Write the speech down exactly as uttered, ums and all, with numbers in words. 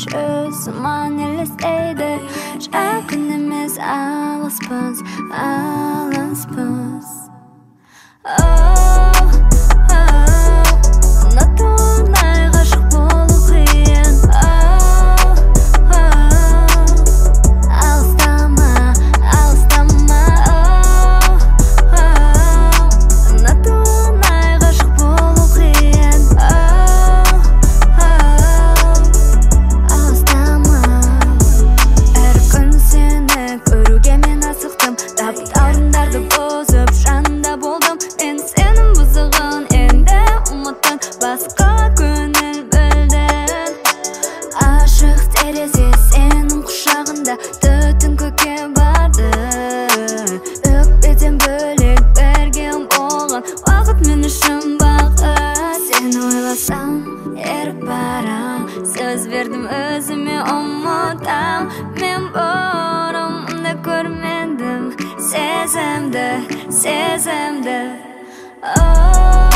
Zaman elesteydi Şarkınımız ağlaspız Ağlaspız Oh, oh Unutunay ғашық болу қиын Oh, oh Алыстама, алыстама Oh, oh Unutunay ғашық болу қиын Oh, oh Алыстама Әр күн сені көруге мен асықтым Табыт алдымдарды бұзып жанында болдым Мен сенің бұзығын енді ұмыттың Басқа көңіл бөлдің Ашық терезе сенің құшағында Түтін көке барды Өкпеден бөлек берген болған Уақыт мен үшін бақыт Сені ойласам еріп барам Сөз бердім өзіме ұмытам Мен бұрымда көрмедім Сезімді, сезімді Oh